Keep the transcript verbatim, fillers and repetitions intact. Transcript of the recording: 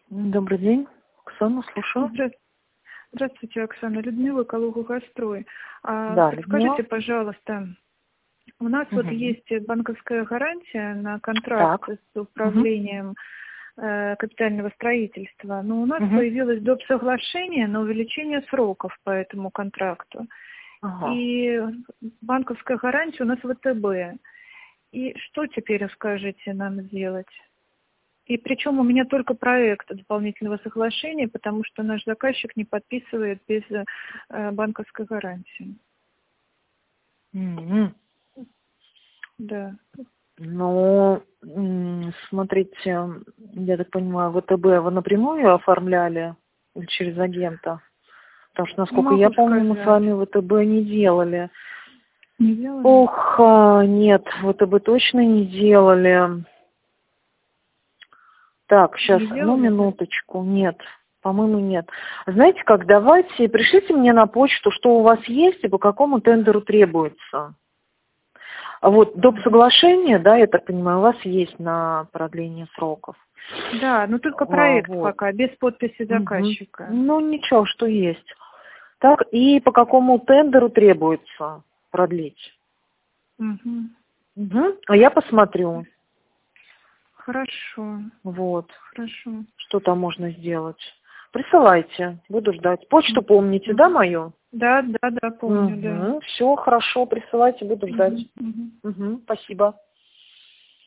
Добрый день. Оксана, слушаю. Здра- Здравствуйте, Оксана. Людмила, Калуга-Гастрой. А, Да, подскажите, Людмила. пожалуйста, у нас вот Мгм. есть банковская гарантия на контракт Так. с Мгм. управлением э, капитального строительства, но у нас Мгм. появилось доп. Соглашение на увеличение сроков по этому контракту. Ага. И банковская гарантия у нас вэ тэ бэ. И что теперь, скажите, нам сделать? И причем у меня только проект дополнительного соглашения, потому что наш заказчик не подписывает без э, банковской гарантии. Мгм. Да. Ну, м, смотрите, я так понимаю, вэ тэ бэ вы напрямую оформляли или через агента? Потому что, Не насколько я могу помню, мы с сказать. вами вэ тэ бэ не делали. Не делали? Ох, а, нет, вэ тэ бэ точно не делали. Так, сейчас, Не одну делали, да? минуточку. Нет, по-моему, нет. Знаете как, давайте, пришлите мне на почту, что у вас есть и по какому тендеру требуется. А вот доп. Мгм. Соглашение, да, я так понимаю, у вас есть на продление сроков. Да, но только А, проект вот. пока, без подписи Мгм. заказчика. Ну, ничего, что есть. Так, и по какому тендеру требуется продлить? Мгм. Мгм. А я посмотрю, Хорошо, вот, хорошо. что там можно сделать. Присылайте, буду ждать. Почту М. помните, да, Мгм. мою? Да, да, да, помню, да. Угу. Все, хорошо, присылайте, буду ждать. Мгм. Мгм. Угу. Спасибо.